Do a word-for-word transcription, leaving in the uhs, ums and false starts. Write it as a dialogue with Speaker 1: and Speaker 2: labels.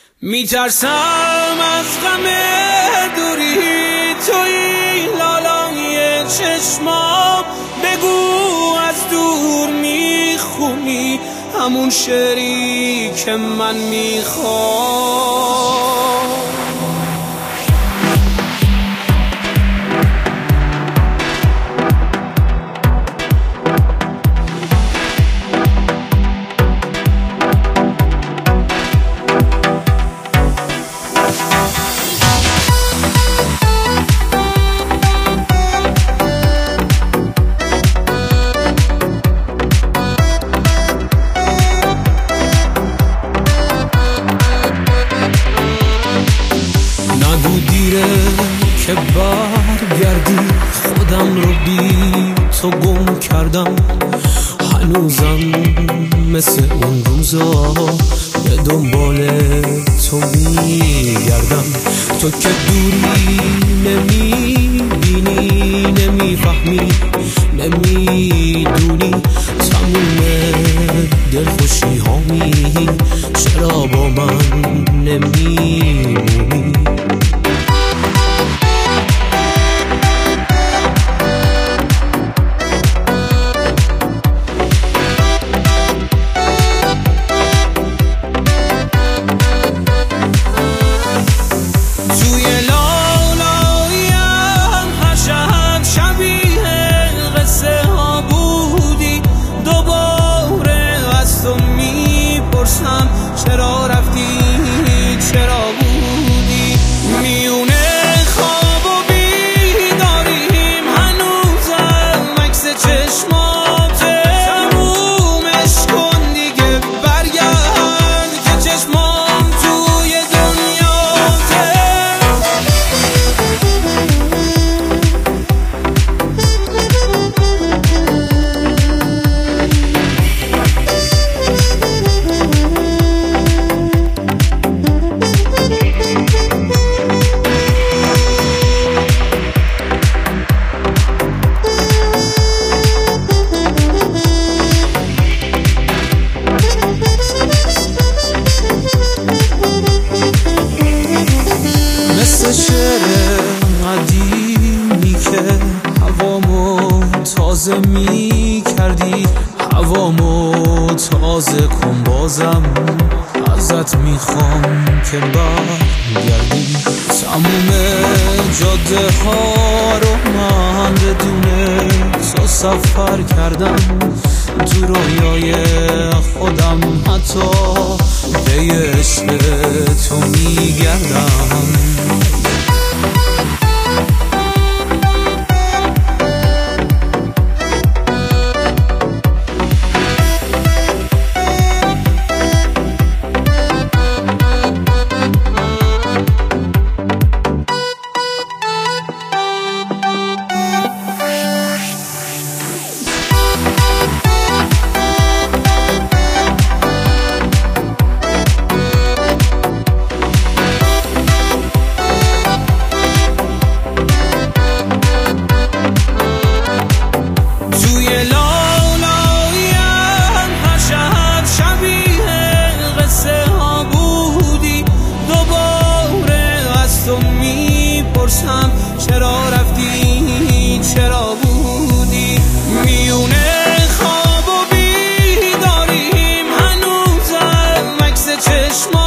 Speaker 1: میترسم از غم دوری توی لالای چشمام، بگو از دور میخونی همون شعری که من میخوام. نگو دیره که برگردی، خودم رو بی تو گم کردم، هنوزم مثل اون روزا به دنبال تو میگردم. تو که دوری نمیبینی، نمیفهمی، نمیدونی تموم دلخوشی هامی، چرا با من نمیمونی؟ چرا رفتی، چرا بودی میونه خواب و بیداریم، هنوزم عکس چشماته، تمومش کن دیگه، برگرد که چشمام توی دنیاته. مثل شعر قدیمی که هوامو تازه می کردی، هوامو تازه کن بازم، ازت میخوام که برگردی. تموم جاده ها رو من بدون تو سفر کردم، تو رویای خودم حتی پی عشق تو میگردم. چرا رفتی، چرا بودی میونه خواب و بیداریم، هنوزم عکس چشم